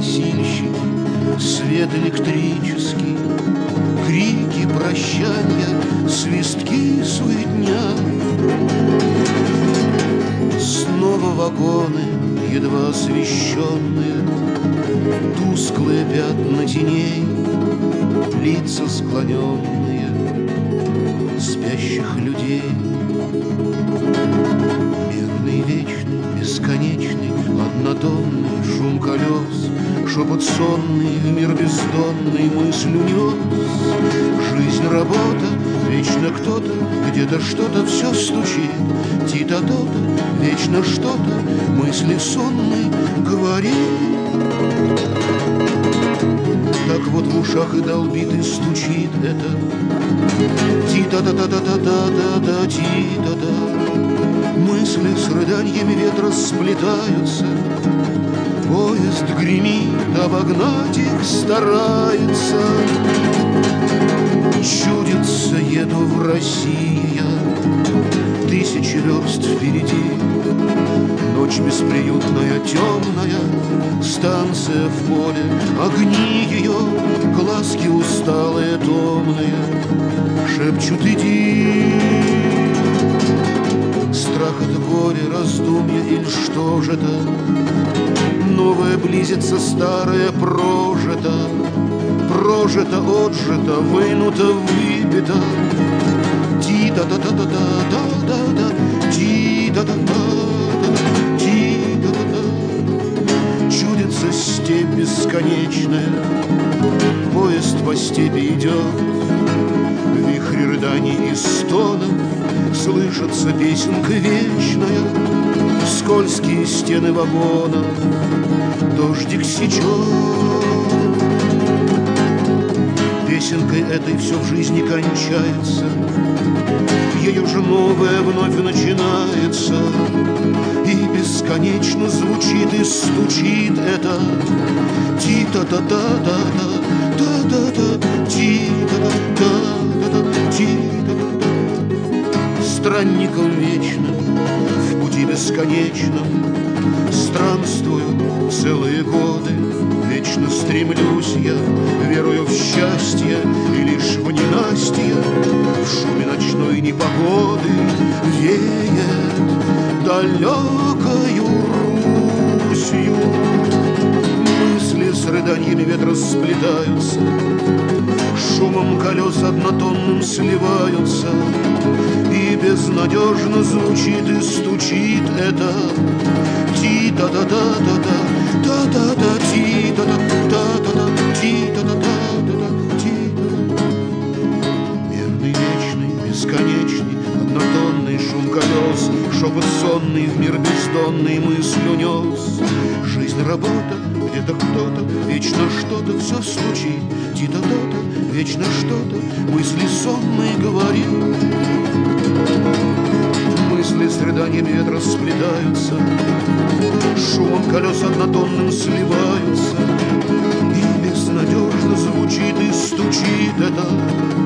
носильщики, свет электрический, крики прощания, свистки суетня. Снова вагоны, едва освещенные, тусклые пятна теней, лица склоненные спящих людей. Мерный, вечный, бесконечный, однотонный шум колес, шепот сонный в мир бездонный мыслью нес. Жизнь, работа, вечно кто-то, где-то что-то все стучит. Ти-та-то-то, вечно что-то, мысли сонный говорит. Так вот в ушах и долбит, и стучит это. Ти-та-та-та-та-та-та-та, ти-та-та. Мысли с рыданьями ветра сплетаются. Поезд гремит, обогнать их старается. Чудится, еду в Россию я, тысячи верст впереди. Ночь бесприютная, темная, станция в поле, огни ее, глазки усталые, томные, шепчут: иди. Страх — это горе, раздумье или что же это? Новое близится, старое прожито, прожито, отжито, вынуто, выбито. Ти-та-та-та-та-та-та-та-та, ти-та-та-та-та-та, ти-та-та-та. Чудится степь бесконечная, поезд по степи идет. Вихри рыданий и стонов, слышится песенка вечная. Скользкие стены вагонов дождик сечет. Песенкой этой все в жизни кончается, ее же новое вновь начинается. И бесконечно звучит и стучит это. Ти-та-та-та-та-та, та-та-та, ти-та-та-та-та, ти-та-та-та. Странником вечным, в пути бесконечном, странствую целые годы. Вечно стремлюсь я, верую в счастье, и лишь в ненастье, в шуме ночной непогоды веет далекою Русью. Мысли с рыданьями ветра сплетаются, шумом колес однотонным сливаются. И безнадежно звучит и стучит это. Ти-та-та-та-та-та, та-та-та, ти-та-та-та-та-та, ти-та-та-та-та-та, ти-та-та. Мерный, вечный, бесконечный, однотонный шум колес, шепот сонный в мир бездонный мысль унес. Жизнь, работа, где-то кто-то, вечно что-то все стучит. Ти-та-та-та, вечно что-то, мысли сонные говорит. Мысли с рыданиями ветра сплетаются, шумом колес однотонным сливаются. И безнадежно звучит и стучит это.